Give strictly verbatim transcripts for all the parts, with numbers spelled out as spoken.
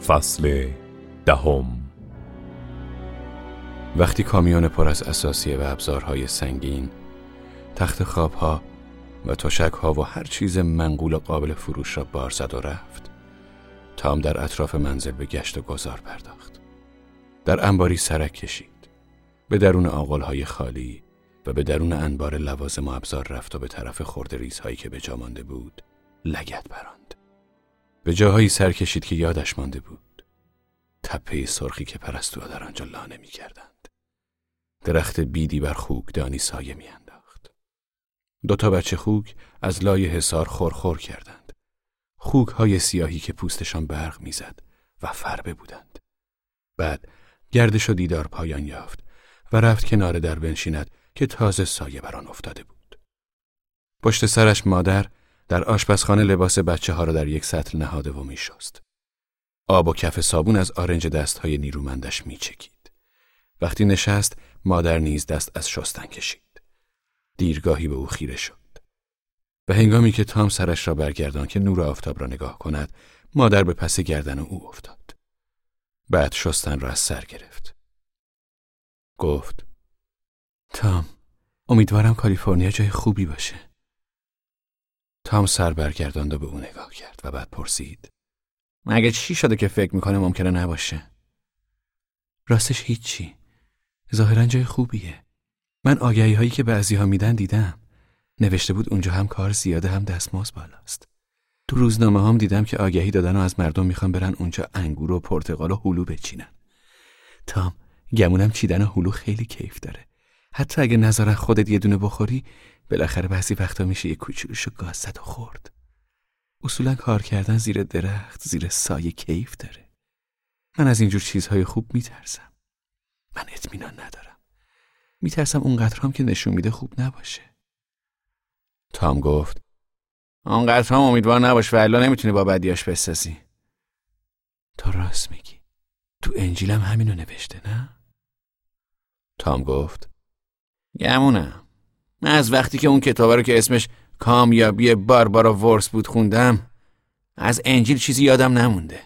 فصل دهم. وقتی کامیون پر از اساسیه و ابزارهای سنگین، تخت خوابها و تشک‌ها و هر چیز منقول و قابل فروش را بار زد و رفت، تام در اطراف منزل به گشت و گذار پرداخت. در انباری سرک کشید، به درون آغل‌های خالی و به درون انبار لوازم و ابزار رفت و به طرف خرده ریزهایی که به جا مانده بود لگد براند. به جاهایی سر کشید که یادش مانده بود، تپه سرخی که پرستوها در آنجا لانه می کردند. درخت بیدی بر خوکدانی سایه می انداخت. دو تا بچه خوک از لای حصار خورخور کردند. خوک های سیاهی که پوستشان برق می زد و فربه بودند. بعد گردش و دیدار پایان یافت و رفت کنار در بنشیند که تازه سایه بر آن افتاده بود. پشت سرش مادر در آشپزخانه لباس بچه ها را در یک سطل نهاده و می شست. آب و کف صابون از آرنج دستهای نیرومندش می چکید. وقتی نشست، مادر نیز دست از شستن کشید. دیرگاهی به او خیره شد. به هنگامی که تام سرش را برگردان که نور آفتاب را نگاه کند، مادر به پس گردن او افتاد. بعد شستن را از سر گرفت. گفت: تام، امیدوارم کالیفرنیا جای خوبی باشه. تام سر برگرداند و به او نگاه کرد و بعد پرسید: مگه چی شده که فکر میکنه ممکنه نباشه؟ راستش هیچی. ظاهرا جای خوبیه. من آگهی هایی که بعضی ها میدن دیدم. نوشته بود اونجا هم کار زیاده هم دستمزد بالاست. تو روزنامه هم دیدم که آگهی دادن و از مردم میخوان برن اونجا انگور و پرتقال و هلو بچینن. تام، گمونم چیدن هلو خیلی کیف داره. حتی اگه نذارن خودت یه دونه بخوری، بالاخره بعضی وقتا میشه یه کوچولوشو گاز زد و خورد. اصولا کار کردن زیر درخت، زیر سایه کیف داره. من از اینجور چیزهای خوب میترسم. من اطمینان ندارم. میترسم اونقدر هم که نشون میده خوب نباشه. تام گفت: اونقدر هم امیدوار نباش و الا نمیتونی با بدیاش بسازی. تو راست میگی. تو انجیلم همینو نوشته، نه؟ تام گفت: گمونم. من از وقتی که اون کتابه رو که اسمش کامیابی باربارا ورس بود خوندم، از انجیل چیزی یادم نمونده.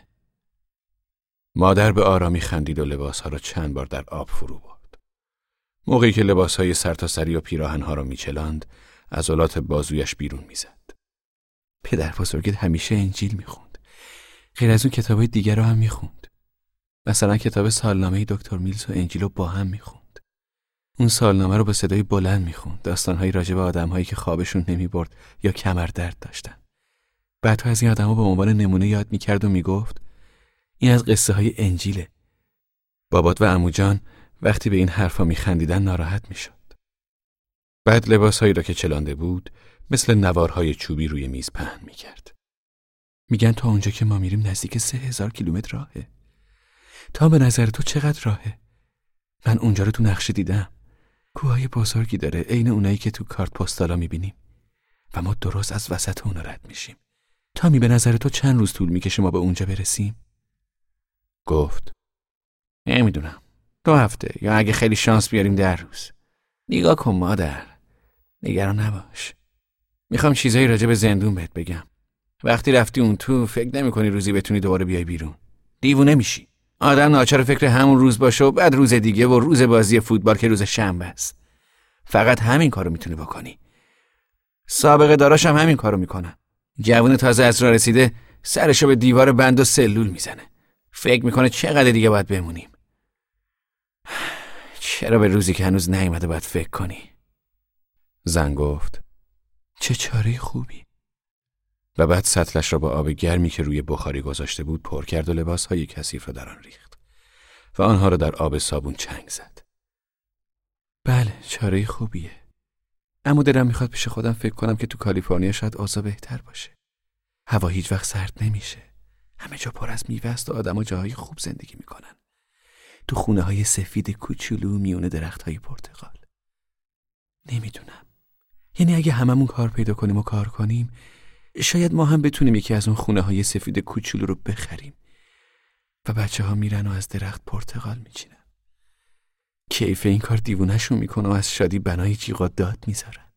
مادر به آرامی خندید و لباسها را چند بار در آب فرو برد. موقعی که لباسهای سرتاسری و پیراهنها را میچلاند، عضلات بازویش بیرون میزد. پدر بزرگت همیشه انجیل میخوند. غیر از اون کتابای دیگر رو هم میخوند. مثلا کتاب سالنامه دکتر میلز و انجیل رو با هم میخوند. اون سالنامه رو با صدای بلند میخوند، داستانهایی راجع به آدمهایی که خوابشون نمیبرد یا کمر درد داشتن. بعد از این آدم‌ها به عنوان نمونه یاد میکرد و میگفت این از قصه های انجیله. بابات و عموجان وقتی به این حرفا میخندیدن ناراحت میشد. بعد لباسهایی را که چلانده بود مثل نوارهای چوبی روی میز پهن میکرد. میگن تا اونجا که ما میریم نزدیک سه هزار کیلومتر راهه. تا به نظر تو چقدر راهه؟ من اونجا رو تو نقشه دیدم. کوههای بزرگی داره، عین اونایی که تو کارت پستالا میبینیم و ما درست از وسط اونا رد میشیم. تامی، به نظر تو چند روز طول میکشه ما به اونجا برسیم؟ گفت: نمیدونم، دو هفته یا اگه خیلی شانس بیاریم در روز. نگاه کن مادر، نگران نباش. میخوام چیزایی راجع به زندون بهت بگم. وقتی رفتی اون تو فکر نمی کنی روزی بتونی دوباره بیای بیرون. دیوونه میشی. آدم ناچار فکر همون روز باشه و بعد روز دیگه و روز بازی فوتبال که روز شنبه است. فقط همین کارو میتونی بکنی. سابقه داراش هم همین کارو میکنن. جوون تازه از راه رسیده سرشو به دیوار بند و سلول میزنه. فکر میکنه چقدر دیگه باید بمونیم. چرا به روزی که هنوز نیومده باید فکر کنی؟ زن گفت: چه چاره خوبی. و بعد سطلش را با آب گرمی که روی بخاری گذاشته بود پر کرد و لباسهای کثیف را در آن ریخت و آنها را در آب صابون چنگ زد. بله، چاره خوبیه. اما دلم میخواد پیش خودم فکر کنم که تو کالیفرنیا شاید اوضاع بهتر باشه. هوا هیچ وقت سرد نمیشه. همه جا پر از میوه است و آدم‌ها جاهای خوب زندگی میکنن. تو خونه های سفید کوچولو میونه درخت های پرتقال. نمیدونم. یعنی اگه هممون کار پیدا کنیم و کار کنیم، شاید ما هم بتونیم یکی از اون خونه های سفید کوچولو رو بخریم و بچه ها میرن و از درخت پرتقال میچینن. کیف این کار دیوونه‌شون میکنه و از شادی بنای جیغ و داد میذارن.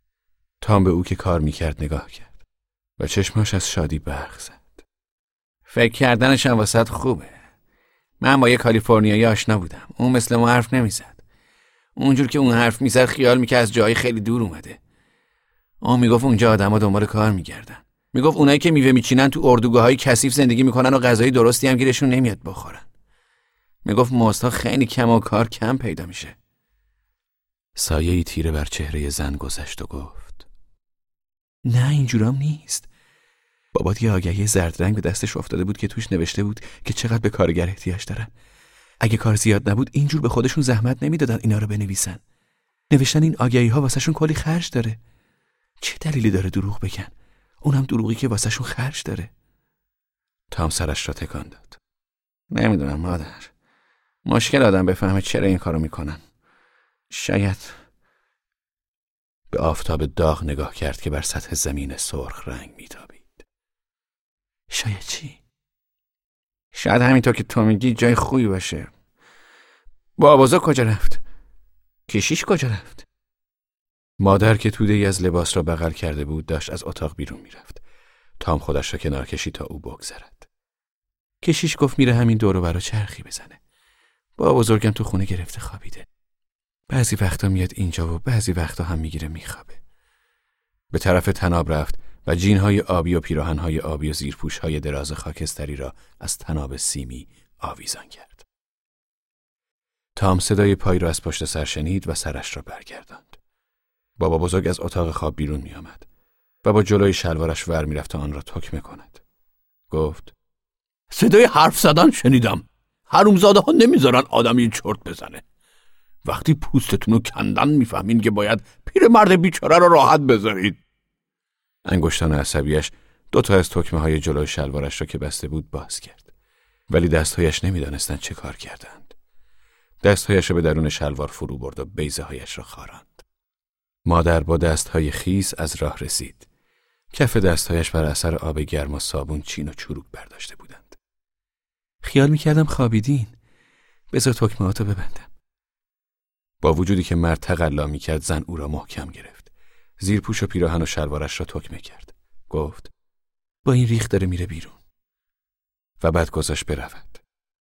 تام به او که کار میکرد نگاه کرد و چشماش از شادی برق زد. فکر کردنش هم واسط خوبه. من با یه کالیفرنیایی آشنا بودم. اون مثل ما حرف نمیزد. اونجور که اون حرف میزد خیال میکرد از جای خیلی دور اومده. اون میگفت اونجا آدما دنبال کار میگردن. میگفت اونایی که میوه میچینن تو اردوگاه‌های کثیف زندگی میکنن و غذای درستی هم گیرشون نمیاد بخورن. میگفت ماستا خیلی کم و کار کم پیدا میشه. سایه‌ای تیره بر چهره زن گذشت و گفت: نه اینجورام نیست. بابات یه آگهی زرد رنگ به دستش افتاده بود که توش نوشته بود که چقدر به کارگر احتیاج دارن. اگه کار زیاد نبود اینجور به خودشون زحمت نمیدادن اینا رو بنویسن. نوشتن این آگهی ها واسهشون کلی خرج داره. چه دلیلی داره دروغ بگن؟ اونم دروغی که واسهشون خرج داره. تام سرش را تکان داد. نمیدونم مادر. مشکل آدم بفهمه چرا این کارو میکنن. شاید. به آفتاب داغ نگاه کرد که بر سطح زمین سرخ رنگ میتابید. شاید چی؟ شاید همینطور که تو میگی جای خوبی باشه. بابازا کجا رفت؟ کشیش کجا رفت؟ مادر که توده‌ای از لباس را بغل کرده بود داشت از اتاق بیرون میرفت. تام خودش را کنار کشید تا او بگذرد. کشیش گفت میره همین دور و برا چرخی بزنه. با بزرگم تو خونه گرفته خوابیده. بعضی وقتا میاد اینجا و بعضی وقتا هم میگیره میخوابه. به طرف طناب رفت و جینهای آبی و پیراهنهای آبی و زیرپوشهای دراز خاکستری را از طناب سیمی آویزان کرد. تام صدای پای را از پشت سر شنید و سرش را برگرداند. بابا بزرگ از اتاق خواب بیرون می آمد و با جلوی شلوارش ور می رفت تا آن را تکمه کند. گفت: صدای حرف زدن شنیدم. حرومزاده ها نمیذارن آدمی چرت بزنه. وقتی پوستتون رو کندن میفهمین که باید پیرمرد بیچاره را راحت بذارید. انگشتان عصبیش دو تا از تکمه های جلوی شلوارش را که بسته بود باز کرد. ولی دستهایش نمیدانستند چه کار کردند. دستهایش را به درون شلوار فرو برد و بیضه هایش را خاراند. مادر با دستهای خیس از راه رسید. کف دستهایش بر اثر آب گرم و صابون چین و چروک برداشته بودند. خیال میکردم خوابیدین. بذار تکمه‌هاتو ببندم. با وجودی که مرد تقلا میکرد زن او را محکم گرفت. زیر پوش و پیراهن و شلوارش را تکمه کرد. گفت: با این ریخ داره میره بیرون. و بعد گذاشت برود.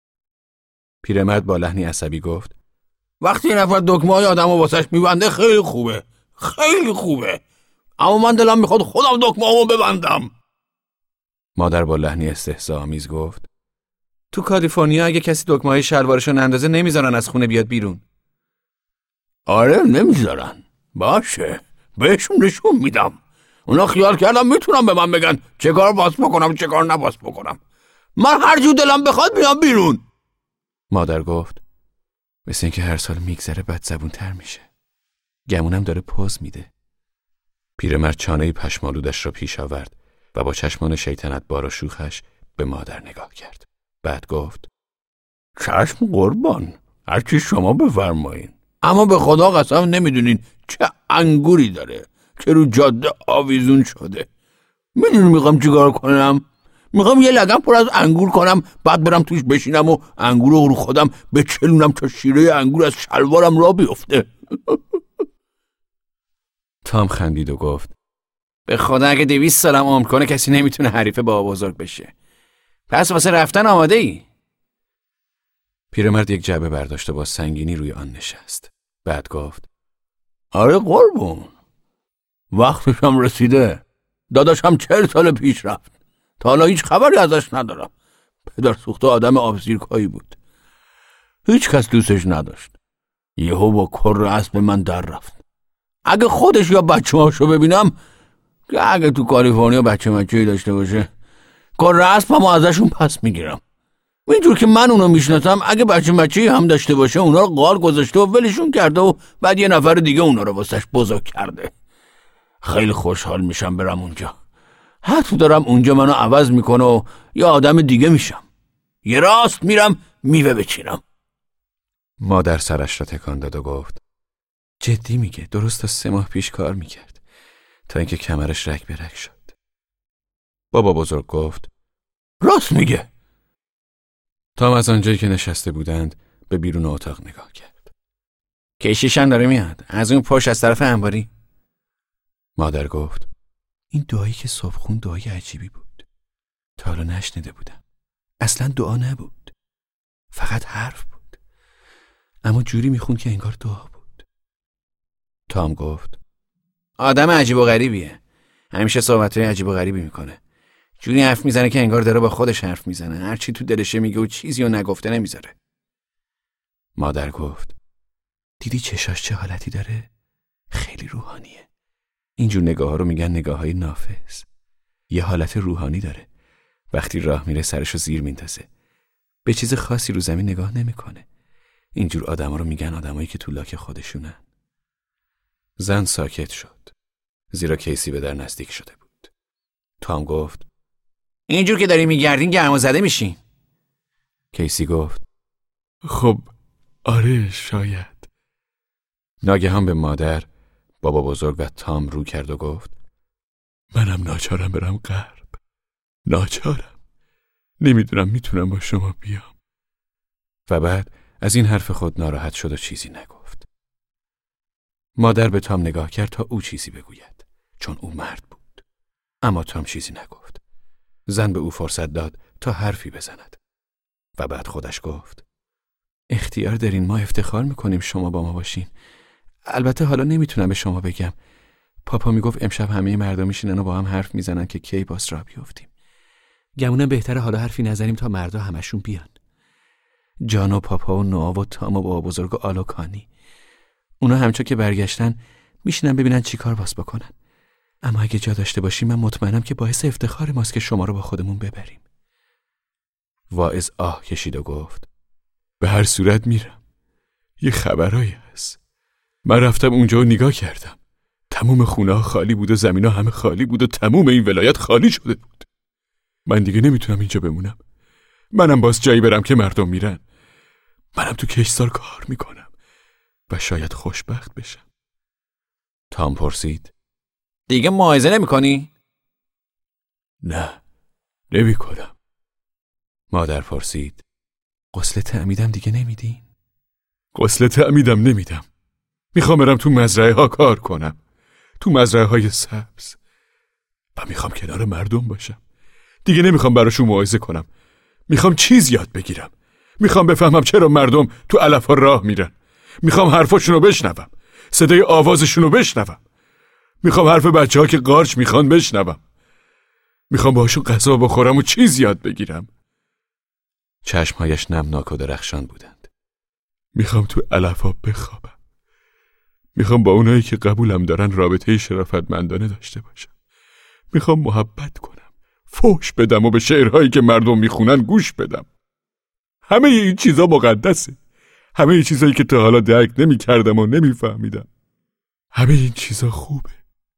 پیرمرد با لحنی عصبی گفت: وقتی یه نفر دکمه‌های آدمو واسش میبنده خیلی خوبه. خیلی خوبه. اما من دلم میخواد خودم دکمه‌هامو ببندم. مادر با لحنی استهزاآمیز گفت: تو کالیفرنیا اگه کسی دکمه‌های شلوارشو نندازه نمیذارن از خونه بیاد بیرون. آره نمیذارن. باشه. بهشون نشون میدم. اونا خیال کردم میتونم به من بگن چه کار باز بکنم چه کار نباز بکنم. من هر جو دلم بخواد میام بیرون. مادر گفت: مثل اینکه هر سال میگذره بد زبون تر میشه. گمونم داره پوز میده. پیرمرد چانه‌ی پشمالودش را پیش آورد و با چشمان شیطنت بار و شوخش به مادر نگاه کرد. بعد گفت: چشم قربان. هرچی شما بفرمایین. اما به خدا قسم نمیدونین چه انگوری داره که رو جاده آویزون شده. میدونی میخوام چیکار کنم؟ میخوام یه لگم پر از انگور کنم، بعد برم توش بشینم و انگور رو خودم بچلونم تا شیره انگور از شلوارم را بیفته. تام خندید و گفت: به خدا اگه دویست سالم عمر کنه کسی نمیتونه حریف بابا بزرگ بشه. پس واسه رفتن آماده ای؟ پیرمرد یک جعبه برداشت و با سنگینی روی آن نشست. بعد گفت: آره قربون. وقتشم رسیده. داداشم چهل سال پیش رفت. تا حالا هیچ خبری ازش ندارم. پدر سوخته آدم آبزیرکایی بود. هیچ کس دوستش نداشت. یهو با کر اسب من در رفت. اگه خودش یا بچه هاشو ببینم، که اگه تو کالیفرنیا بچه مچه‌ای داشته باشه، کر اسب هم ازشون پس میگیرم. اینجور که من اونو میشناسم اگه بچه مچه‌ای هم داشته باشه اونا رو قال گذاشته و ولشون کرده و بعد یه نفر دیگه اونا رو واسش بزرگ کرده. خیلی خوشحال میشم برم اونجا. حتی دارم اونجا منو عوض میکنه و یه آدم دیگه میشم. یه راست میرم میوه بچینم. مادر سرش را تکان داد و گفت: جدی میگه؟ درست تا سه ماه پیش کار میکرد تا اینکه کمرش رگ به رگ شد. بابا بزرگ گفت: راست میگه. تام از آنجایی که نشسته بودند به بیرون اتاق نگاه کرد. کشیشن داره میاد از اون پشت از طرف انباری. مادر گفت: این دعایی که صبح خون دعای عجیبی بود. تا حالا نشنیده بودم. اصلا دعا نبود، فقط حرف بود، اما جوری میخوند که انگار دعا بود. تام گفت آدم عجیب و غریبیه، همیشه صحبتهای عجیب و غریبی میکنه، جوری حرف میزنه که انگار داره با خودش حرف میزنه، هر چی تو دلشه میگه و چیزی رو نگفته نمیذاره. مادر گفت دیدی چشاش چه حالتی داره؟ خیلی روحانیه. اینجور نگاه ها رو میگن نگاه های نافذ. یه حالت روحانی داره. وقتی راه میره سرشو زیر میندازه. به چیز خاصی رو زمین نگاه نمیکنه. اینجور آدما رو میگن آدمایی که تو لاک خودشونن. زن ساکت شد. زیرا کیسی به در نزدیک شده بود. تام گفت اینجور که داری میگردین گرما زده میشین. کیسی گفت خب آره شاید. ناگهان به مادر، بابا بزرگ و تام رو کرد و گفت منم ناچارم برم غرب. ناچارم. نمیدونم میتونم با شما بیام. و بعد از این حرف خود ناراحت شد و چیزی نگفت. مادر به تام نگاه کرد تا او چیزی بگوید، چون او مرد بود. اما تام چیزی نگفت. زن به او فرصت داد تا حرفی بزند. و بعد خودش گفت اختیار دارین، ما افتخار میکنیم شما با ما باشین. البته حالا نمیتونم به شما بگم. پاپا میگفت امشب همه مردم میشینن و با هم حرف میزنن که کی باز را بیفتیم. گمونم بهتره حالا حرفی نزنیم تا مردا همشون بیان. جان و پاپا و نوآ و تام و بابا بزرگ و آلوکانی. اونا همچون که برگشتن میشینن ببینن چی کار باز بکنن. اما اگه جا داشته باشیم من مطمئنم که باعث افتخار ماست که شما رو با خودمون ببریم. واعظ آه کشید و گفت به هر صورت میرم. یه خبرایی هست. من رفتم اونجا و نگاه کردم. تموم خونه ها خالی بود و زمین ها همه خالی بود و تموم این ولایت خالی شده بود. من دیگه نمیتونم اینجا بمونم. منم باز جایی برم که مردم میرن. منم تو کشتزار کار میکنم و شاید خوشبخت بشم. تام پرسید دیگه موعظه نمی کنی؟ نه نمی کنم. مادر پرسید غسل تعمیدم دیگه نمیدین؟ غسل تعمیدم نمیدم. میخوام برم تو مزرعه ها کار کنم، تو مزرعه های سبز، و میخوام کنار مردم باشم. دیگه نمیخوام براشون موعظه کنم. میخوام چیز یاد بگیرم. میخوام بفهمم چرا مردم تو علف ها راه میرن. میخوام حرفاشونو بشنوم، صدای آوازشونو بشنوم. میخوام حرف بچه ها که قارچ میخوان بشنوم. میخوام باهاشون غذا بخورم و چیز یاد بگیرم. چشمهایش نمناک و درخشان بودند. میخوام تو علف ها بخوابم. میخوام با اونایی که قبولم دارن رابطه شرافتمندانه داشته باشم. میخوام محبت کنم، فحش بدم و به شعرهایی که مردم میخونن گوش بدم. همه این چیزا مقدسه. همه این چیزایی که تا حالا درک نمیکردم و نمیفهمیدم. همه این چیزا خوبه.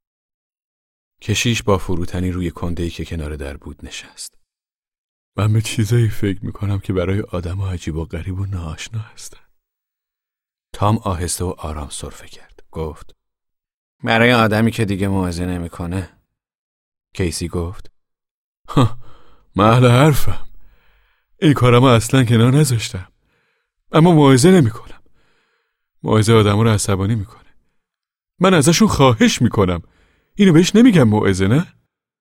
کشیش با فروتنی روی کنده‌ای که کنار در بود نشست. من به چیزایی فکر میکنم که برای آدم‌ها عجیب و غریب و ناآشنا هستن. تام آهسته و آرام سرفه کرد. گفت برای آدمی که دیگه موعظه نمیکنه. کیسی گفت ها من اهل حرفم. این کارمو اصلا کنار نذاشتم. اما موعظه نمیکنم. موعظه آدمو رو عصبانی میکنه. من ازشون خواهش میکنم. اینو بهش نمیگم موعظه نه؟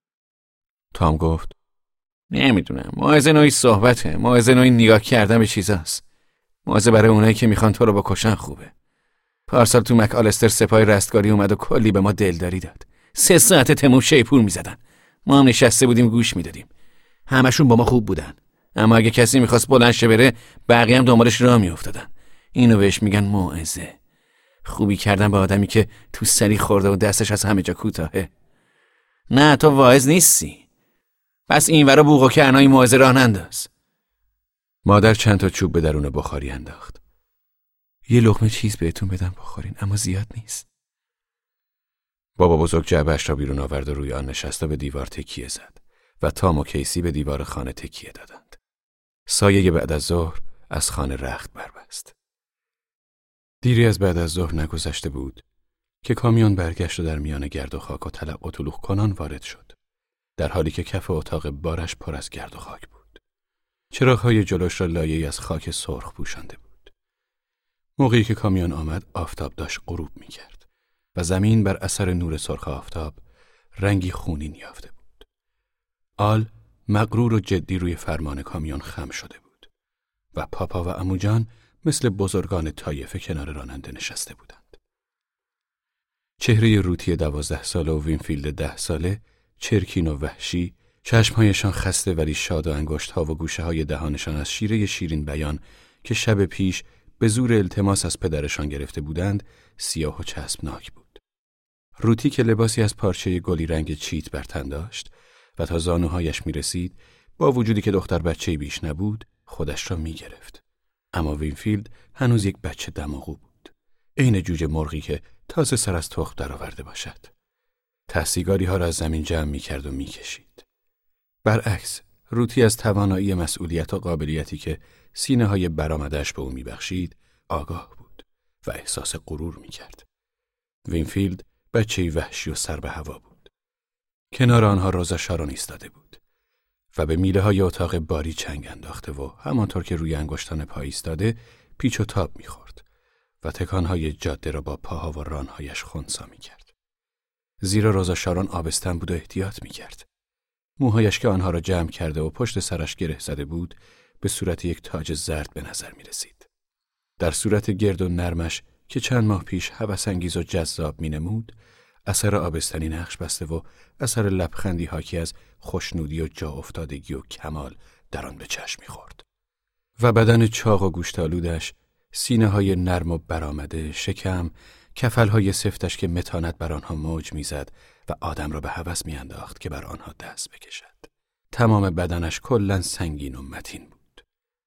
تام گفت نمیدونم. موعظه نوعی صحبته. موعظه نوعی نگاه کردن به چیزاست. موعظه برای اونایی که میخوان تو رو بکشن خوبه. پارسال تو مک آلستر سپاه رستگاری اومد و کلی به ما دلداری داد. سه ساعت تموم شیپور میزدن. ما هم نشسته بودیم گوش میدادیم. همشون با ما خوب بودن. اما اگه کسی میخواست بلند شه بره، بقیه هم دنبالش راه میافتادن. اینو بهش میگن موعظه. خوبی کردن به آدمی که تو سری خورده و دستش از همه جا کوتاهه. نه تو واعظ نیستی. پس اینورا بوق و کنای موعظه راه ننداز. مادر چند تا چوب به درون بخاری انداخت. یه لقمه چیز بهتون بدم بخورین، اما زیاد نیست. بابا بزرگ جعبه‌اش را بیرون آورد و روی آن نشست و به دیوار تکیه زد و تام و کیسی به دیوار خانه تکیه دادند. سایه بعد از ظهر از خانه رخت بربست. دیری از بعد از ظهر نگذشته بود که کامیون برگشت و در میان گرد و خاک و تلق و طلوق کنان وارد شد، در حالی که کف اتاق بارش پر از گرد و خاک بود. چراغ‌های جلوش را لایه‌ای از خاک سرخ پوشانده بود. موقعی که کامیون آمد آفتاب داشت غروب می‌کرد و زمین بر اثر نور سرخ آفتاب رنگی خونین یافته بود. آل مغرور و جدی روی فرمان کامیون خم شده بود و پاپا و عموجان مثل بزرگان طایفه کنار راننده نشسته بودند. چهره روتی دوازده ساله و وینفیلد ده ساله چرکین و وحشی، چشمهایشان خسته ولی شاد و انگشت‌ها و گوشه‌های دهانشان از شیره شیرین بیان که شب پیش به زور التماس از پدرشان گرفته بودند، سیاه و چسبناک بود. روتی که لباسی از پارچه گلی رنگ چیت بر تن داشت و تا زانوهایش می رسید، با وجودی که دختر بچه‌ای بیش نبود، خودش را می گرفت. اما وینفیلد هنوز یک بچه دماغو بود. عین جوجه مرغی که تازه سر از تخم درآورده باشد. تحصیگاری ها را از زمین جمع می کرد و می کشید. برعکس، روتی از توانایی مسئولیت و قابلیتی که سینه های برآمده‌اش به او می بخشید، آگاه بود و احساس غرور می کرد. وینفیلد بچه‌ای وحشی و سر به هوا بود. کنار آنها روزا شارون ایستاده بود و به میله های اتاق باری چنگ انداخته و همانطور که روی انگشتان پا ایستاده پیچ و تاب می‌خورد و تکانهای جاده را با پاها و رانهایش خنثی می‌کرد. زیرا روزا شارون آبستن بود و احتیاط می‌کرد. موهایش که آنها را جمع کرده و پشت سرش گره زده بود به صورت یک تاج زرد به نظر می‌رسید. در صورت گرد و نرمش که چند ماه پیش هوس‌انگیز و جذاب می‌نمود، اثر آبستنی نقش بسته و اثر لبخندی حاکی از خوشنودی و جا افتادگی و کمال در آن به چشم می‌خورد. و بدن چاق و گوشتالودش، سینه های نرم و برآمده، شکم، کفل‌های سفتش که متانت بر آنها موج می‌زد و آدم را به هوس می‌انداخت که بر آنها دست بکشد. تمام بدنش کلاً سنگین و متین بود.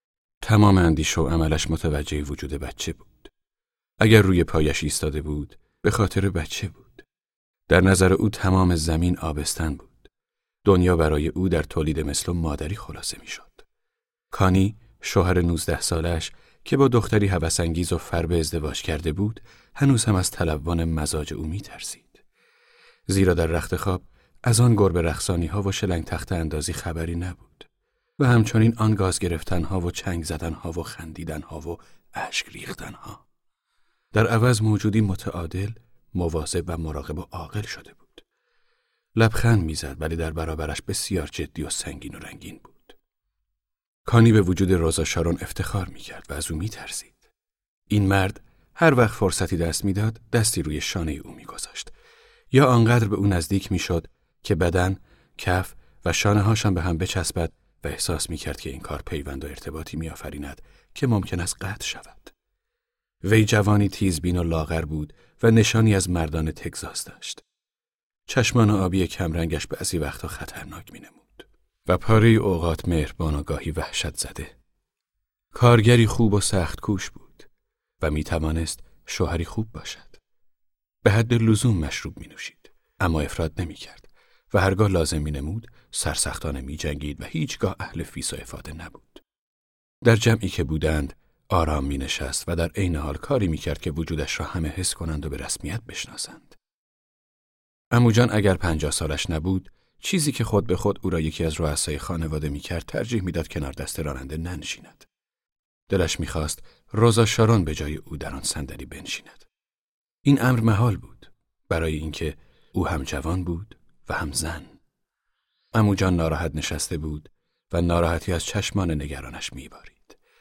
تمام اندیشه و عملش متوجه وجود بچه بود. اگر روی پایش ایستاده بود، به خاطر بچه بود. در نظر او تمام زمین آبستن بود. دنیا برای او در تولید مثل مادری خلاصه می شد. کانی، شوهر نوزده سالش که با دختری هوس‌انگیز و فربه ازدواج کرده بود، هنوز هم از تلون مزاج او می ترسید. زیرا در رخت خواب از آن گربه رقصانی ها و شلنگ تخت اندازی خبری نبود و همچنین آن گاز گرفتن ها و چنگ زدن ها و خندیدن ها و اشک ریختن ها. در عوض موجودی متعادل، مواظب و مراقب و عاقل شده بود. لبخند میزد ولی در برابرش بسیار جدی و سنگین و رنگین بود. کانی به وجود روزا شارون افتخار میکرد و از او میترسید. این مرد هر وقت فرصتی دست میداد دستی روی شانه او میگذاشت یا آنقدر به او نزدیک میشد که بدن، کف و شانه هاشان به هم بچسبد و احساس میکرد که این کار پیوند و ارتباطی میآفریند که ممکن است قطع شود. وی جوانی تیزبین و لاغر بود و نشانی از مردان تگزاس داشت. چشمان آبی کمرنگش بعضی وقتا خطرناک می نمود و پاره اوقات مهربان و گاهی وحشت زده. کارگری خوب و سخت کوش بود و می توانست شوهری خوب باشد. به حد لزوم مشروب می نوشید، اما افراط نمی کرد و هرگاه لازم می نمود سرسختانه می جنگید و هیچگاه اهل فیس و افاده نبود. در جمعی که بودند آرام می نشست و در عین حال کاری می کرد که وجودش را همه حس کنند و به رسمیت بشناسند. عموجان اگر پنجاه سالش نبود، چیزی که خود به خود او را یکی از رؤسای خانواده می کرد ترجیح می داد کنار دست راننده ننشیند. دلش می خواست روزا شارون به جای او در آن صندلی بنشیند. این امر محال بود برای اینکه او هم جوان بود و هم زن. عموجان ناراحت نشسته بود و ناراحتی از چشمان نگرانش می بارید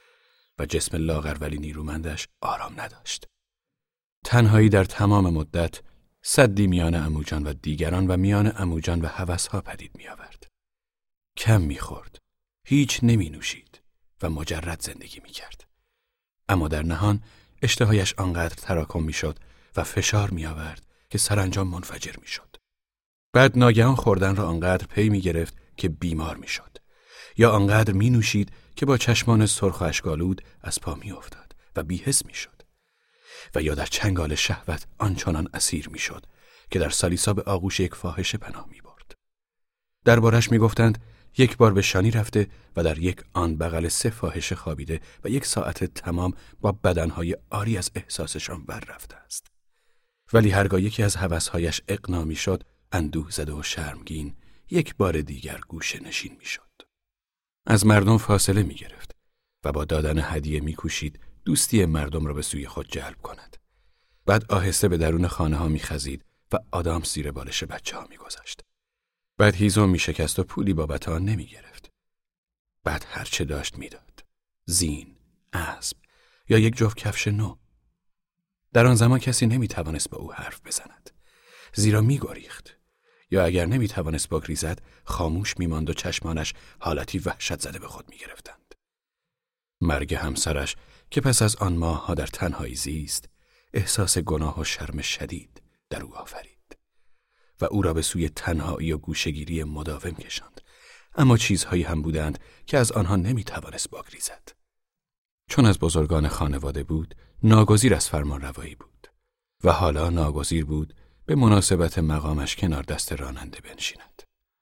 و جسم لاغر ولی نیرومندش آرام نداشت. تنهایی در تمام مدت سدی میان عموجان و دیگران و میان عموجان و هوس‌ها پدید می آورد. کم می خورد، هیچ نمی نوشید و مجرد زندگی می کرد. اما در نهان اشتهایش آنقدر تراکم می شد و فشار می آورد که سرانجام منفجر می شد. بعد ناگهان خوردن را آنقدر پی می گرفت که بیمار می شد یا آنقدر می نوشید که با چشمان سرخ و اشک‌آلود از پا می افتاد و بی‌حس می شد و یا در چنگال شهوت آنچنان اسیر می شد که در سالیسا به آغوش یک فاحشه پناه می برد. دربارش می گفتند یک بار به شانی رفته و در یک آن بغل سه فاحشه خوابیده و یک ساعت تمام با بدنهای عاری از احساسشان بر رفته است. ولی هرگاه یکی از هوس‌هایش اقنا می شد، اندوه زده و شرمگین، یک بار دیگر گوشه نشین می شد. از مردم فاصله می گرفت و با دادن هدیه می کوشید دوستی مردم را به سوی خود جلب کند. بعد آهسته به درون خانه ها می خزید و آدم زیر بالش بچه ها می گذاشت. بعد هیزم می شکست و پولی بابت آن نمی گرفت. بعد هر چه داشت می داد. زین، اسب یا یک جفت کفش نو. در آن زمان کسی نمی توانست با او حرف بزند. زیرا می گریخت. یا اگر نمی توانست بگریزد خاموش می ماند و چشمانش حالتی وحشت زده به خود می گرفتند. مرگ همسرش که پس از آن ماه ها در تنهایی زیست، احساس گناه و شرم شدید در او آفرید و او را به سوی تنهایی و گوشه‌گیری مداوم کشاند. اما چیزهایی هم بودند که از آنها نمی توانست بگریزد. چون از بزرگان خانواده بود، ناگزیر از فرمان روایی بود و حالا ناگزیر بود به مناسبت مقامش کنار دست راننده بنشیند.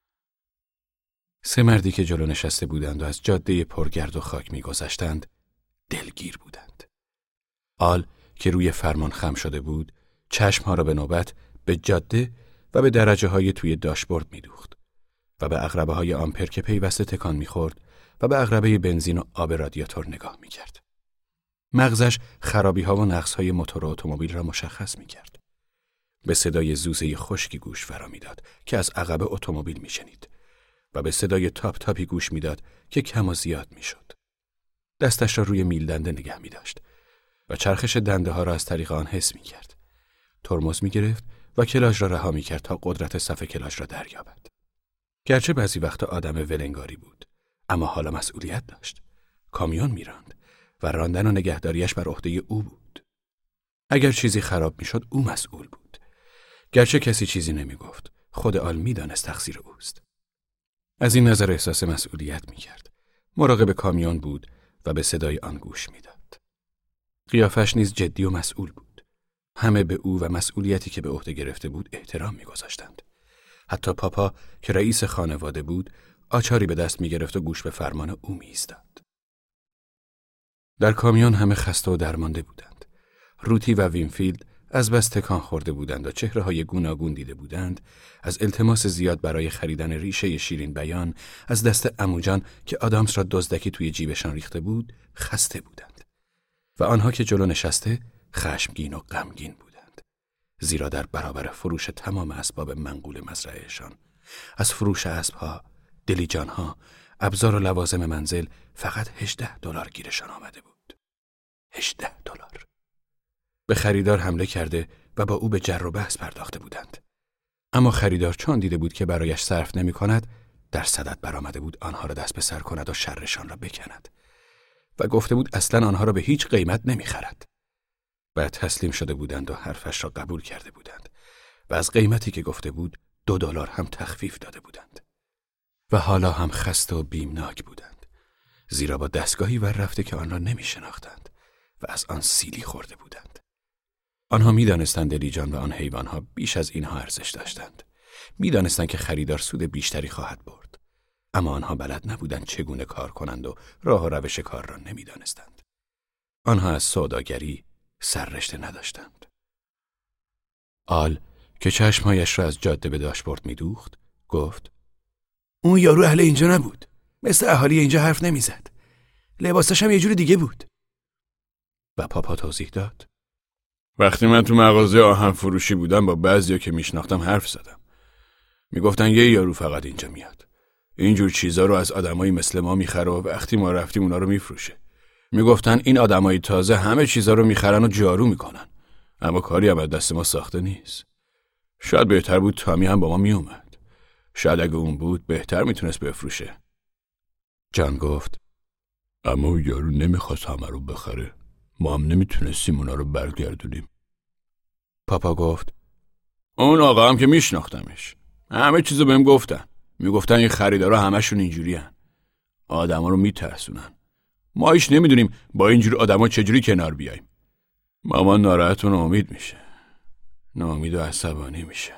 سه مردی که جلو نشسته بودند و از جاده پرگرد و خاک می‌گذشتند، دلگیر بودند. آل که روی فرمان خم شده بود، چشمها را به نوبت به جاده و به درجه های توی داشبورد می‌دوخت و به عقربه های آمپر که پیوسته تکان می‌خورد و به عقربه بنزین و آب رادیاتور نگاه می‌کرد. مغزش خرابی‌ها و نقص‌های موتور و اتومبیل را مشخص می‌کرد. به صدای زوزه خشکی گوش فرا می‌داد که از عقب اتومبیل می‌شنید و به صدای تاپ تاپی گوش می‌داد که کم و زیاد می‌شد. دستش را روی میل دنده نگه می‌داشت و چرخش دنده ها را از طریق آن حس می‌کرد. ترمز می‌گرفت و کلاژ را رها می‌کرد تا قدرت صف کلاژ را دریابد. گرچه بعضی وقتا آدم ولنگاری بود، اما حالا مسئولیت داشت. کامیون می‌راند و راندن و نگهداریش بر عهده او بود. اگر چیزی خراب می‌شد، او مسئول بود. گرچه کسی چیزی نمی‌گفت، خود آل می‌دانست تقصیر اوست. از این نظر احساس مسئولیت می‌کرد. مراقب کامیون بود و به صدای آن گوش می‌داد. قیافش نیز جدی و مسئول بود. همه به او و مسئولیتی که به عهده گرفته بود احترام می‌گذاشتند. حتی پاپا که رئیس خانواده بود، آچاری به دست می‌گرفت و گوش به فرمان او می‌ایستاد. در کامیون همه خسته و درمانده بودند. روتی و وینفیلد از بس تکان خورده بودند و چهره‌های گوناگون دیده بودند. از التماس زیاد برای خریدن ریشه شیرین بیان از دست عموجان که آدامس را دزدکی توی جیبشان ریخته بود، خسته بودند. و آنها که جلو نشسته خشمگین و غمگین بودند. زیرا در برابر فروش تمام اسباب منقول مزرعهشان، از فروش اسبها، دلیجانها، ابزار و لوازم منزل فقط هجده دلار گیرشان آمده بود. هجده دلار. به خریدار حمله کرده و با او به جر و بحث پرداخته بودند. اما خریدار چون دیده بود که برایش صرف نمی کند، در صدد برآمده بود آنها را دست به سر کند و شرشان را بکند و گفته بود اصلا آنها را به هیچ قیمت نمی خرد. بعد تسلیم شده بودند و حرفش را قبول کرده بودند و از قیمتی که گفته بود دو دلار هم تخفیف داده بودند. و حالا هم خسته و بیمناک بودند، زیرا با دستگاهی ور رفته که آن را نمی شناختند و از آن سیلی خورده بودند. آنها می دانستند دلیجان و آن حیوانها بیش از اینها ارزش داشتند. می دانستند که خریدار سود بیشتری خواهد برد. اما آنها بلد نبودند چگونه کار کنند و راه و روش کار را نمی دانستند. آنها از سوداگری سررشته نداشتند. آل که چشمهایش را از جاده به داشبورد می دوخت، گفت: اون یارو اهل اینجا نبود. مثل اهالی اینجا حرف نمی زد. لباسش هم یه جور دیگه بود. و پاپا توضیح داد: وقتی من تو مغازه آهن فروشی بودم با بعضیا که میشناختم حرف زدم. میگفتن یه یارو فقط اینجا میاد. اینجور چیزا رو از آدمایی مثل ما میخره و وقتی ما رفتیم اونا رو میفروشه. میگفتن این آدمای تازه همه چیزا رو میخرن و جارو میکنن. اما کاری هم از دست ما ساخته نیست. شاید بهتر بود تامی هم با ما میومد. شاید اگه اون بود بهتر میتونست بفروشه. جان گفت: اما اون یارو نمیخواست همه رو بخره. ما هم نمیتونستیم اونا رو برگردونیم. پاپا گفت: اون آقا هم که میشناختمش. همه چیزو بهم گفتن. میگفتن این خریدارا همشون اینجوری هن. آدما رو میترسونن. ما هیچ نمیدونیم با اینجور آدما چجوری کنار بیایم. مامان ناراحت و ناامید میشه. ناامید و عصبانی میشه.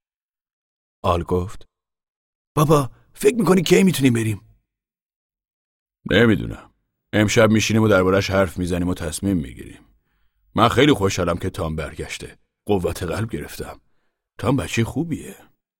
آل گفت: بابا فکر میکنی کی میتونیم بریم؟ نمیدونم. امشب میشینیم و دربارش حرف میزنیم و تصمیم میگیریم. من خیلی خوشحالم که تام برگشته. قوت قلب گرفتم. تام بچه خوبیه.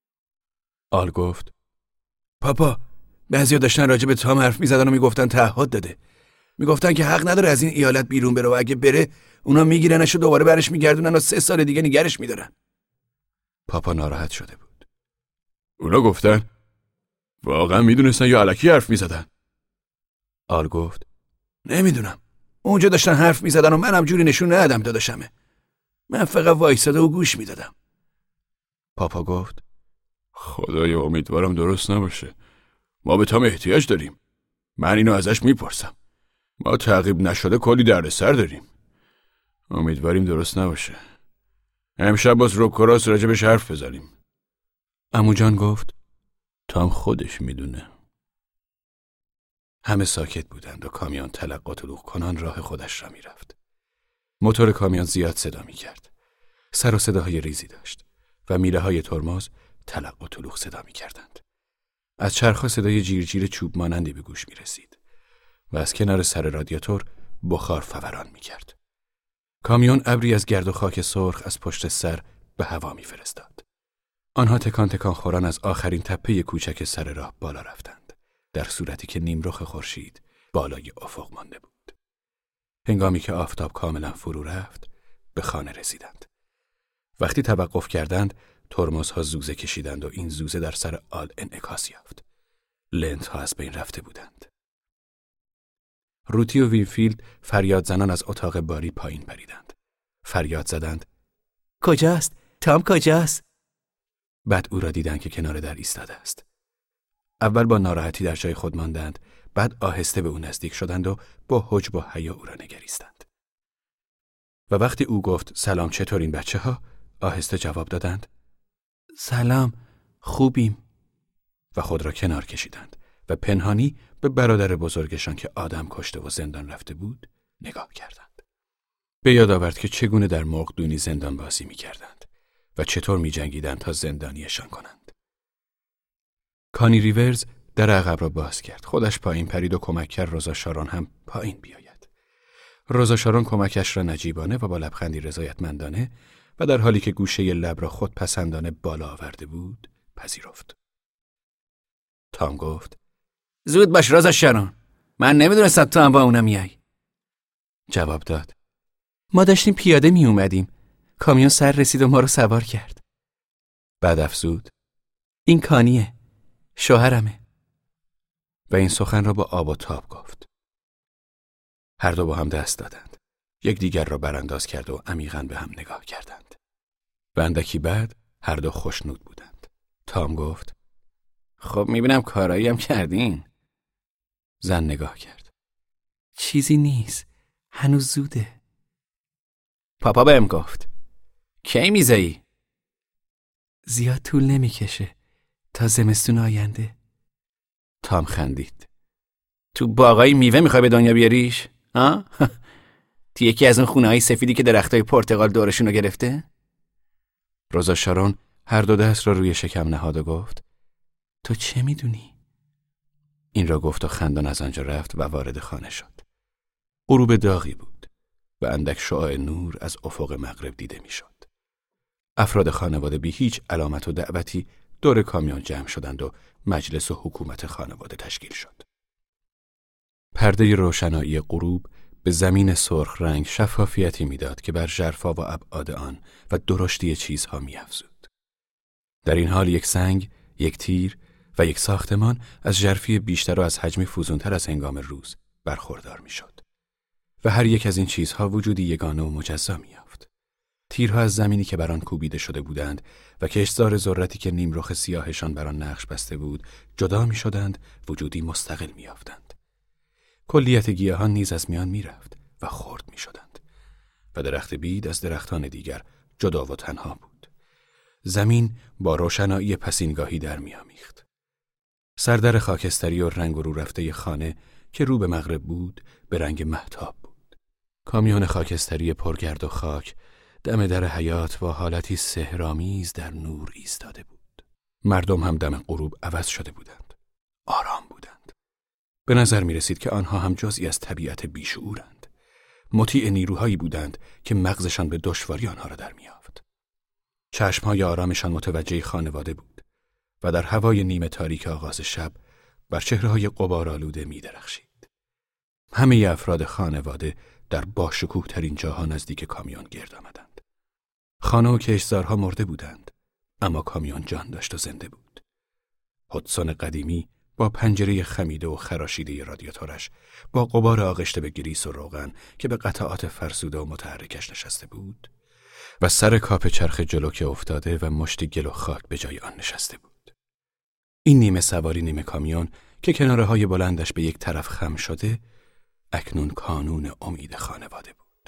آل گفت: پاپا بعضیا داشتن راجع به تام حرف میزدن و میگفتن تعهد داده. میگفتن که حق نداره از این ایالت بیرون بره و اگه بره اونا میگیرنش و دوباره برش میگردونن و سه سال دیگه نگرش میدارن. پاپا ناراحت شده بود. اونا گفتن؟ واقعا میدونستن یا الکی حرف میزدن؟ آل گفت نمیدونم. اونجا داشتن حرف میزدن و منم جوری نشون ندادم داداشمه. من فقط وایساده و گوش میدادم. پاپا گفت خدایا امیدوارم درست نباشه. ما به تام احتیاج داریم. من اینو ازش میپرسم. ما تعقیب نشده کلی دردسر داریم. امیدواریم درست نباشه. امشب باز روکراس راجبش حرف بزنیم. عمو جان گفت تام خودش میدونه. همه ساکت بودند و کامیون تلق طلوق کنان راه خودش را میرفت. موتور کامیون زیاد صدا میکرد. سر و صداهای ریزی داشت و میله های ترمز تلق و طلوق صدا میکردند. از چرخ صدای جیرجیر چوب مانندی به گوش میرسید و از کنار سر رادیاتور بخار فوران میکرد. کامیون ابری از گرد و خاک سرخ از پشت سر به هوا میفرستاد. آنها تکان تکان خوران از آخرین تپه کوچک سر راه بالا رفتند، در صورتی که نیمرخ خورشید بالای افق مانده بود. هنگامی که آفتاب کاملا فرو رفت، به خانه رسیدند. وقتی توقف کردند، ترمزها زوزه کشیدند و این زوزه در سر آل انعکاس یافت. لنت‌ها از بین رفته بودند. روتی و وینفیلد فریاد زنان از اتاق باری پایین پریدند. فریاد زدند کجاست؟ تام کجاست؟ بعد او را دیدند که کنار در ایستاده است. اول با ناراحتی در جای خود ماندند، بعد آهسته به او نزدیک شدند و با حجب و حیا او را نگریستند. و وقتی او گفت سلام چطورین بچه ها؟ آهسته جواب دادند سلام، خوبیم. و خود را کنار کشیدند و پنهانی به برادر بزرگشان که آدم کشته و زندان رفته بود نگاه کردند. به یاد آورد که چگونه در مرغدونی زندان بازی می کردند و چطور می جنگیدند تا زندانیشان کنند. کانی ریورز در عقب را باز کرد. خودش پایین پرید و کمک کرد روزا شارون هم پایین بیاید. روزا شارون کمکش را نجیبانه و با لبخندی رضایتمندانه و در حالی که گوشه لب را خود پسندانه بالا آورده بود پذیرفت. تام گفت زود باش روزا شارون، من نمیدونستم تو هم با اونا میای. جواب داد ما داشتیم پیاده می اومدیم، کامیون سر رسید و ما رو سوار کرد. بعد افزود این کانیه، شوهرمه. و این سخن را با آب و تاب گفت. هر دو با هم دست دادند. یک دیگر را برانداز کرد و عمیقاً به هم نگاه کردند. و اندکی بعد هر دو خوشنود بودند. تام گفت خب میبینم کارایی هم کردین. زن نگاه کرد. چیزی نیست، هنوز زوده. پاپا بهم گفت کی میزایی؟ زیاد طول نمیکشه، تا زمستون آینده. تام خندید. تو باغای میوه میخوای به دنیا بیاریش؟ ها؟ تو یکی از اون خونه‌های سفیدی که درختای پرتقال دورشون رو گرفته؟ روزا شارون هر دو دست را روی شکم نهاد و گفت تو چه میدونی؟ این را گفت و خندان از آنجا رفت و وارد خانه شد. غروب داغی بود و اندک شعاع نور از افق مغرب دیده میشد. افراد خانواده بی هیچ علامت و دعوتی دور کامیون جمع شدند و مجلس و حکومت خانواده تشکیل شد. پرده روشنایی غروب به زمین سرخ رنگ شفافیتی میداد که بر ژرفا و ابعاد آن و درشتی چیزها می‌افزود. در این حال یک سنگ، یک تیر و یک ساختمان از ژرفی بیشتر و از حجمی فزونتر از هنگام روز برخوردار میشد. و هر یک از این چیزها وجودی یگانه و مجزا می‌یافت. تیرها از زمینی که بر آن کوبیده شده بودند و کشتزار ذرتی که نیمرخ سیاهشان بر آن نقش بسته بود جدا می‌شدند، وجودی مستقل می‌یافتند. کلیت گیاهان نیز از میان می‌رفت و خرد می‌شدند و درخت بید از درختان دیگر جدا و تنها بود. زمین با روشنایی پسینگاهی در می‌آمیخت. سردر خاکستری و رنگ و رو رفته خانه که رو به مغرب بود به رنگ مهتاب بود. کامیون خاکستری پرگرد و خاک دم در حیاط با حالتی سحرآمیز در نور ایستاده بود. مردم هم دم غروب عوض شده بودند. آرام بودند. به نظر می رسید که آنها هم جزئی از طبیعت بیشعورند. مطیع نیروهایی بودند که مغزشان به دشواری آنها را در می یافت. چشمهای آرامشان متوجه خانواده بود و در هوای نیمه تاریک آغاز شب بر چهره‌های غبارآلوده می درخشید. همه افراد خانواده در باشکوه ترین جاها نزدیک کامیون گرد آمدند. خانه و کشتزارها مرده بودند، اما کامیون جان داشت و زنده بود. هودسون قدیمی با پنجره خمیده و خراشیده رادیاتورش، با غبار آغشته به گریس و روغن که به قطعات فرسوده و متحرکش نشسته بود و سر کاپ چرخ جلو که افتاده و مشتی گل و خاک به جای آن نشسته بود. این نیمه سواری نیمه کامیون که کناره های بلندش به یک طرف خم شده، اکنون کانون امید خانواده بود.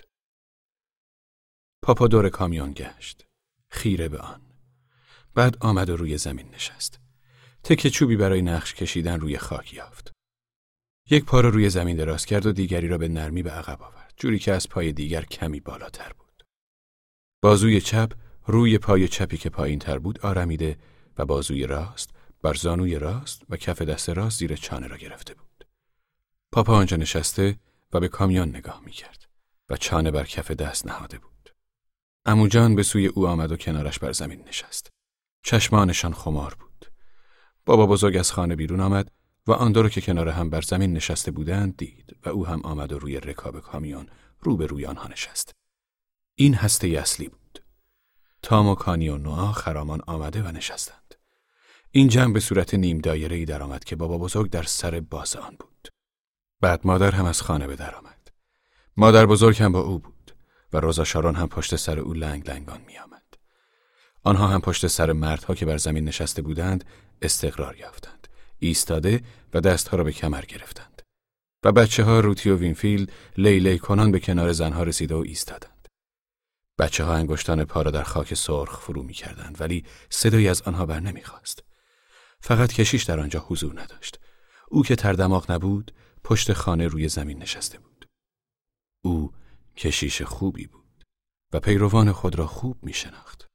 پاپا دور کامیون گشت، خیره به آن. بعد آمد و روی زمین نشست. تکه چوبی برای نقش کشیدن روی خاک یافت. یک پا را روی زمین دراز کرد و دیگری را به نرمی به عقب آورد، جوری که از پای دیگر کمی بالاتر بود. بازوی چپ روی پای چپی که پایین تر بود آرمیده و بازوی راست بر زانوی راست و کف دست راست زیر چانه را گرفته بود. پاپا آنجا نشسته و به کامیون نگاه می‌کرد و چانه بر کف دست نهاده بود. عموجان به سوی او آمد و کنارش بر زمین نشست. چشمانشان خمار بود. بابا بزرگ از خانه بیرون آمد و آن دو را که کنار هم بر زمین نشسته بودند دید و او هم آمد و روی رکاب کامیون رو به روی آنها نشست. این هسته اصلی بود. تام و کانی و نوآ خرامان آمده و نشستند. این جمع به صورت نیم دایره‌ای در آمد که بابا بزرگ در سر باز آن بود. بعد مادر هم از خانه به در آمد. مادر بزرگ هم با او بود و روزا شارون هم پشت سر او لنگ لنگان می آمد. آنها هم پشت سر مردها که بر زمین نشسته بودند استقرار یافتند، ایستاده و دستها را به کمر گرفتند و بچه ها روتی و وینفیلد لیلی کنان به کنار زنها رسیده و ایستادند. بچه ها انگشتان پا را در خاک سرخ فرو می کردند ولی صدایی از آنها بر نمی خواست. فقط کشیش در آنجا حضور نداشت. او که تر دماغ نبود پشت خانه روی زمین نشسته بود. او کشیش خوبی بود و پیروان خود را خوب می شناخت.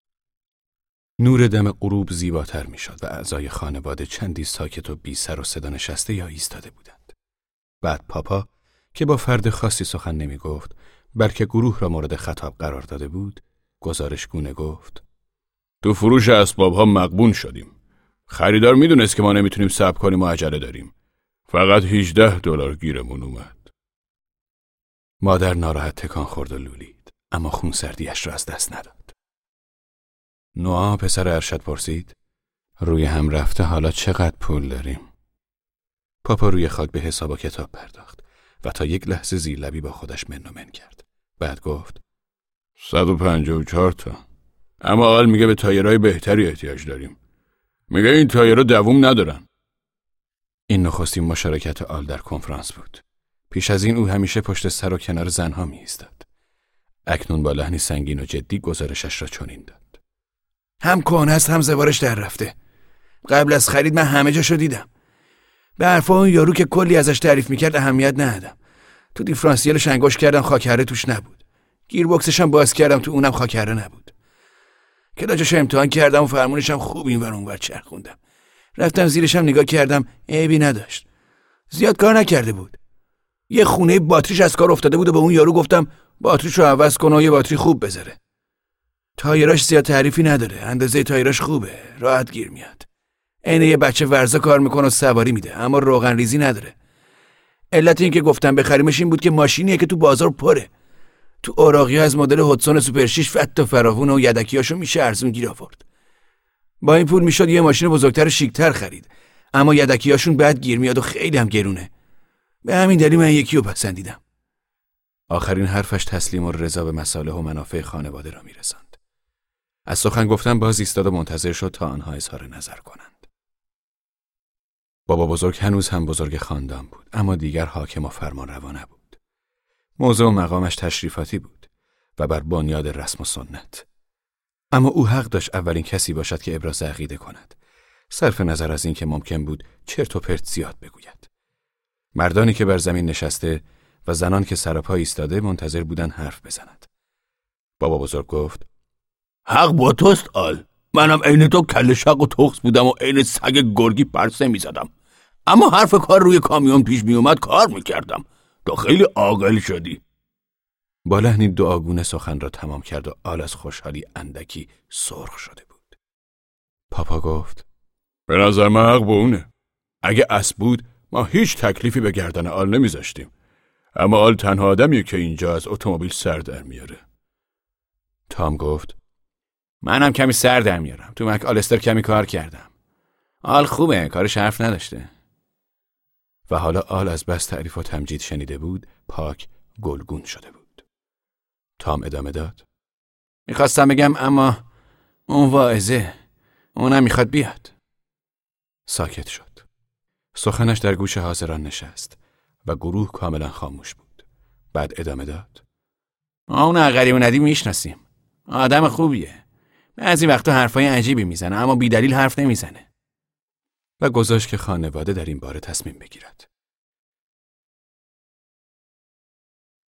نور دم غروب زیباتر می شد و اعضای خانواده چندی ساکت و بی سر و صدا نشسته یا ایستاده بودند. بعد پاپا که با فرد خاصی سخن نمی گفت بلکه گروه را مورد خطاب قرار داده بود گزارش گونه گفت: تو فروش اسباب ها مغبون شدیم. خریدار می دونست که ما نمیتونیم صبر کنیم و عجله داریم. فقط هجده دلار گیرمون اومد. مادر ناراحت تکان خورد و لولید، اما خونسردیش را از دست نداد. نوآ پسر ارشد پرسید: روی هم رفته حالا چقدر پول داریم؟ پاپا روی خاک به حساب و کتاب پرداخت و تا یک لحظه زیر لبی با خودش من و من کرد. بعد گفت: صد و پنجاه و چهار تا. اما آل میگه به تایرهای بهتری احتیاج داریم. میگه این تایرها دووم ندارن. این نخستین مشارکت آل در کنفرانس بود. پیش از این او همیشه پشت سر و کنار زنها می ایستاد. اکنون با لحنی سنگین و جدی گزارشش را چنین داد: هم کهنه است هم زوارش در رفته. قبل از خرید من همه جاشو دیدم. به حرفا اون یارو که کلی ازش تعریف میکرد اهمیت ندادم. تو دیفرانسیلش انگوش کردم خاکره توش نبود. گیر بوکسش هم باز کردم تو اونم خاکره نبود. کلاجش امتحان کردم و فرمونش هم خوب اینور اونور چرخوندم. رفتم زیرش هم نگاه کردم، عیبی نداشت. زیاد کار نکرده بود. یه خونه باتریش از کار افتاده بود و به اون یارو گفتم باتریشو عوض کنه و یه باتری خوب بذاره. تایراش زیاد تعریفی نداره، اندازه تایراش خوبه، راحت گیر میاد. عین یه بچه ورزا کار میکنه و سواری میده، اما روغن ریزی نداره. علت این که گفتم بخریمش این بود که ماشینیه که تو بازار پره. تو اوراقی از مدل هودسون سوپر شش فت و فراوون و یدکیاشو میشه ارزون گیر آورد. با این پول میشد یه ماشین بزرگتر و شیک‌تر خرید، اما یدکیاشون بد گیر میاد و خیلی هم گرونه. به همین دلیل من یکی رو پسندیدم. آخرین حرفش تسلیم و رضا به مصالح و منافع خانواده را میرساند. از سخن گفتن باز ایستاد و منتظر شد تا آنها اظهار نظر کنند. بابا بزرگ هنوز هم بزرگ خاندان بود، اما دیگر حاکم و فرمان روا نبود. موضوع و مقامش تشریفاتی بود و بر بنیاد رسم و سنت. اما او حق داشت اولین کسی باشد که ابراز عقیده کند، صرف نظر از این که ممکن بود چرت و پرت زیاد بگوید. مردانی که بر زمین نشسته و زنان که سراپا ایستاده منتظر بودن حرف بزند. بابا بزرگ گفت: حق با توست آل. منم عین تو کله شق و تخس بودم و عین سگ گرگی پرسه می زدم. اما حرف کار روی کامیون پیش می اومد کار می کردم. تو خیلی عاقل شدی. با لحنی دعاگونه سخن را تمام کرد و آل از خوشحالی اندکی سرخ شده بود. پاپا گفت: به نظر من حق با اونه. اگه اسب بود ما هیچ تکلیفی به گردن آل نمیذاشتیم. اما آل تنها آدمیه که اینجا از اتومبیل سر در میاره. تام گفت: منم کمی سر در میارم. تو مک آلستر کمی کار کردم. آل خوبه، کارش حرف نداشته. و حالا آل از بس تعریف و تمجید شنیده بود، پاک گلگون شده بود. تام ادامه داد: میخواستم بگم اما اون واعظه، اونم میخواد بیاد. ساکت شد. سخنش در گوش حاضران نشست و گروه کاملا خاموش بود. بعد ادامه داد: اون عقلی و ندی میشناسیم. آدم خوبیه. بعضی وقتا حرفای عجیبی میزنه اما بی دلیل حرف نمیزنه. و گذاشت که خانواده در این باره تصمیم بگیرد.